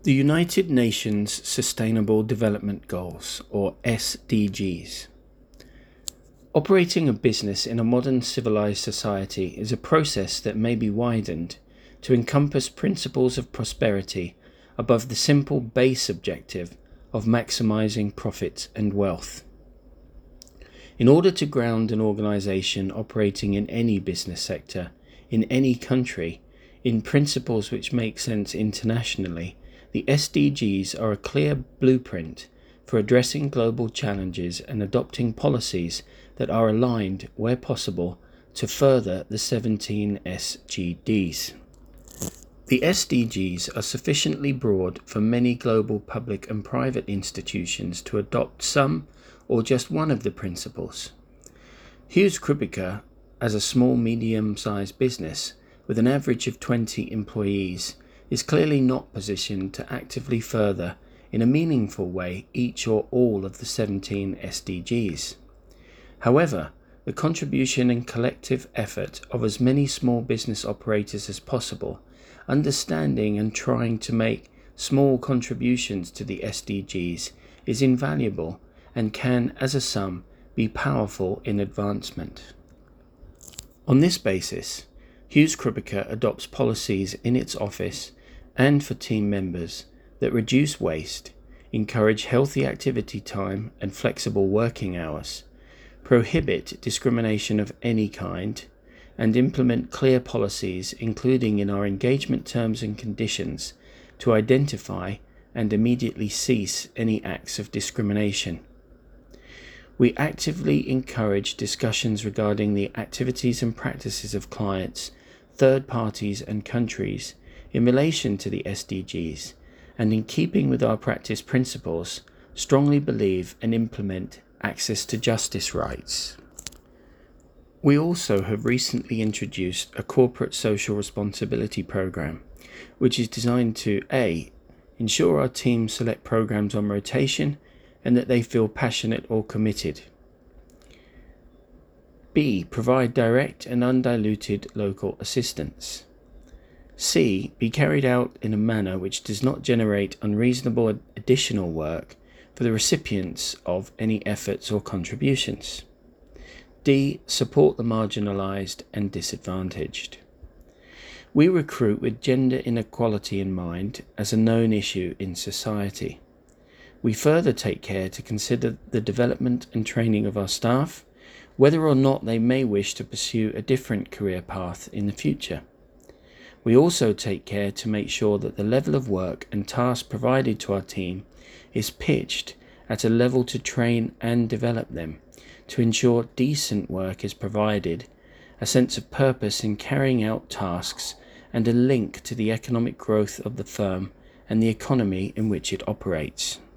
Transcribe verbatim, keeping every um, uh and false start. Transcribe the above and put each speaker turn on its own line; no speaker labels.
The United Nations Sustainable Development Goals, or S D Gs. Operating a business in a modern civilized society is a process that may be widened to encompass principles of prosperity above the simple base objective of maximizing profits and wealth. In order to ground an organization operating in any business sector, in any country, in principles which make sense internationally, the S D Gs are a clear blueprint for addressing global challenges and adopting policies that are aligned, where possible, to further the seventeen S G Ds. The S D Gs are sufficiently broad for many global public and private institutions to adopt some or just one of the principles. Hughes Krupika, as a small medium-sized business with an average of twenty employees, is clearly not positioned to actively further, in a meaningful way, each or all of the seventeen S D Gs. However, the contribution and collective effort of as many small business operators as possible, understanding and trying to make small contributions to the S D Gs, is invaluable and can, as a sum, be powerful in advancement. On this basis, Hughes Krupika adopts policies in its office and for team members that reduce waste, encourage healthy activity time and flexible working hours, prohibit discrimination of any kind, and implement clear policies, including in our engagement terms and conditions, to identify and immediately cease any acts of discrimination. We actively encourage discussions regarding the activities and practices of clients, third parties and countries in relation to the S D Gs, and in keeping with our practice principles, strongly believe and implement access to justice rights. We also have recently introduced a corporate social responsibility program, which is designed to A. ensure our teams select programs on rotation and that they feel passionate or committed. B. Provide direct and undiluted local assistance. C. Be carried out in a manner which does not generate unreasonable additional work for the recipients of any efforts or contributions. D. Support the marginalized and disadvantaged. We recruit with gender inequality in mind as a known issue in society. We further take care to consider the development and training of our staff, whether or not they may wish to pursue a different career path in the future. We also take care to make sure that the level of work and tasks provided to our team is pitched at a level to train and develop them, to ensure decent work is provided, a sense of purpose in carrying out tasks, and a link to the economic growth of the firm and the economy in which it operates.